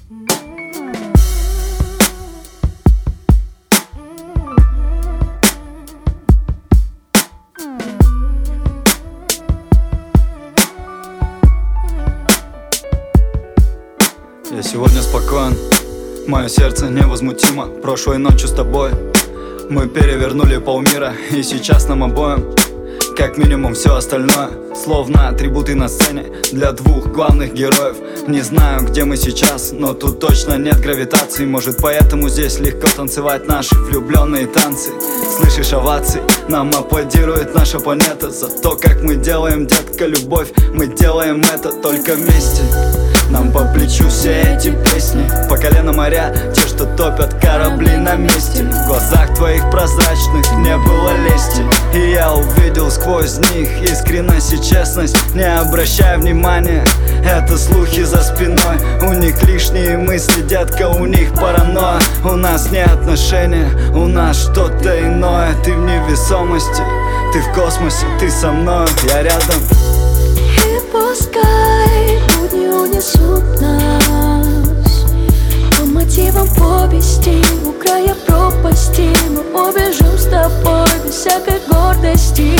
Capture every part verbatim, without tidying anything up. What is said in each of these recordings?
Я сегодня спокоен, мое сердце невозмутимо. Прошлой ночью с тобой мы перевернули полмира, и сейчас нам обоим как минимум все остальное словно атрибуты на сцене для двух главных героев. Не знаю, где мы сейчас, но тут точно нет гравитации. Может, поэтому здесь легко танцевать наши влюбленные танцы. Слышишь овации? Нам аплодирует наша планета за то, как мы делаем, детка, любовь. Мы делаем это только вместе. Нам по плечу все эти песни, по колено моря, те, что топят корабли на месте. В глазах твоих прозрачных не было лести, и я увидел сквозь них искренность и честность. Не обращай внимания, это слухи за спиной. У них лишние мысли, детка, у них паранойя. У нас не отношения, у нас что-то иное. Ты в невесомости, ты в космосе, ты со мной, я рядом. И пускай будни унесут нас по мотивам повести, у края пропасти мы побежим с тобой без всякой гордости.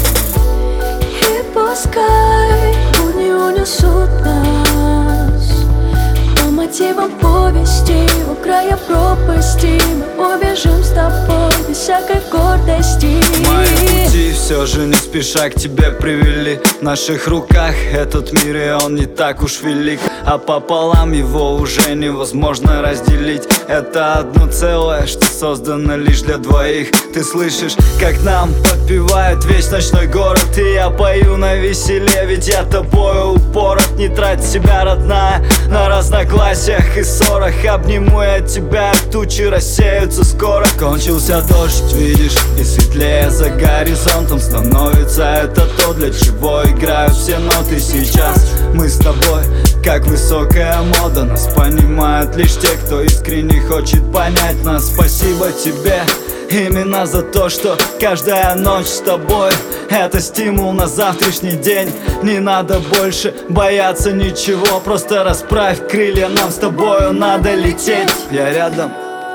И пускай будни унесут нас по мотивам повести, у края пропасти мы побежим с тобой без всякой гордости. Мои пути все же не спеша к тебе привели. В наших руках этот мир, и он не так уж велик, а пополам его уже невозможно разделить. Это одно целое, что создано лишь для двоих. Ты слышишь, как нам подпевает весь ночной город, и я пою на веселе, ведь я тобою упорот. Не трать себя, родная, на разногласиях и ссорах. Обниму я тебя, тучи рассеются скоро. Кончился дождь, видишь, и светлее за горизонтом становится это то, для чего играют все ноты сейчас. Мы с тобой, как высокая мода, нас понимают лишь те, кто искренне хочет понять нас. Спасибо тебе именно за то, что каждая ночь с тобой — это стимул на завтрашний день. Не надо больше бояться ничего, просто расправь крылья, нам с тобою надо лететь. Я рядом.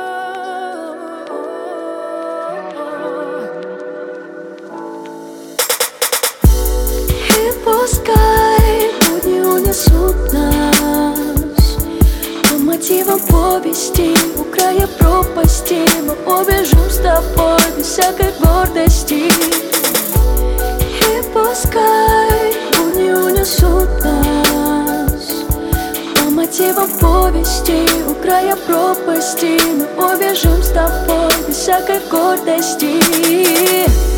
И пускай будни унесут нас по мотивам повести, у края пропасти мы побежим с тобой без всякой гордости. И пускай будни унесут нас по мотивам повести, у края пропасти мы побежим с тобой без всякой гордости.